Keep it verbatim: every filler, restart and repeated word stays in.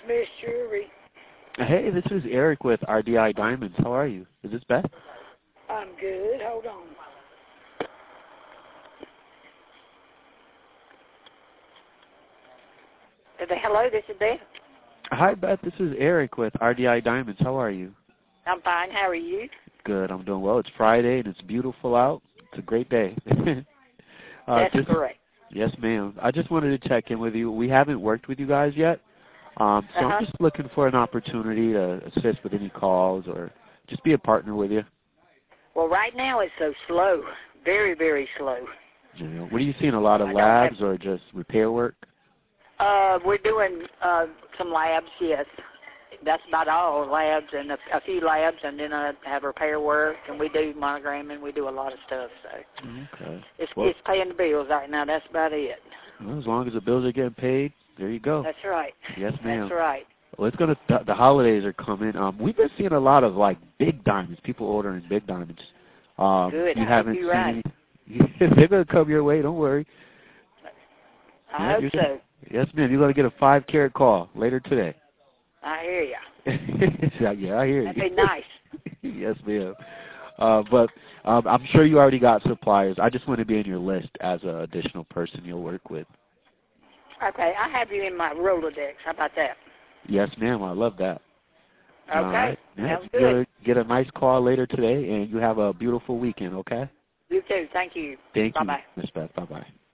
Miss Jury. Hey, this is Eric with R D I Diamonds. How are you? Is this Beth? I'm good. Hold on. Hello, this is Beth. Hi, Beth. This is Eric with R D I Diamonds. How are you? I'm fine. How are you? Good. I'm doing well. It's Friday, and it's beautiful out. It's a great day. uh, That's just, correct. Yes, ma'am. I just wanted to check in with you. We haven't worked with you guys yet, um, so Uh-huh. I'm just looking for an opportunity to assist with any calls or just be a partner with you. Well, right now it's so slow. Very, very slow. You know, what are you seeing? A lot of I don't labs have- or just repair work? Uh, we're doing uh, some labs, yes. That's about all, labs and a, a few labs, and then I have repair work, and we do monogramming. We do a lot of stuff, so Okay. it's, Well, it's paying the bills right now. That's about it. well, as long as the bills are getting paid, there you go. That's right. Yes, ma'am. That's right. Well, it's gonna. The, the holidays are coming. Um, we've been seeing a lot of like big diamonds. People ordering big diamonds. Um, Good. You I haven't hope seen you're right. any. They're gonna come your way. Don't worry. I Yeah, hope you're so. gonna- Yes, ma'am. You're gonna get a five carat call later today. I hear you. yeah, yeah, I hear That'd you. be nice. Yes, ma'am. Uh, but um, I'm sure you already got suppliers. I just want to be in your list as an additional person you'll work with. Okay, I have you in my Rolodex. How about that? Yes, ma'am. I love that. Okay. All right. Yeah, Sounds you're good. gonna get a nice call later today, and you have a beautiful weekend. Okay. You too. Thank you. Thank Bye-bye. you, Miss Beth. Bye bye.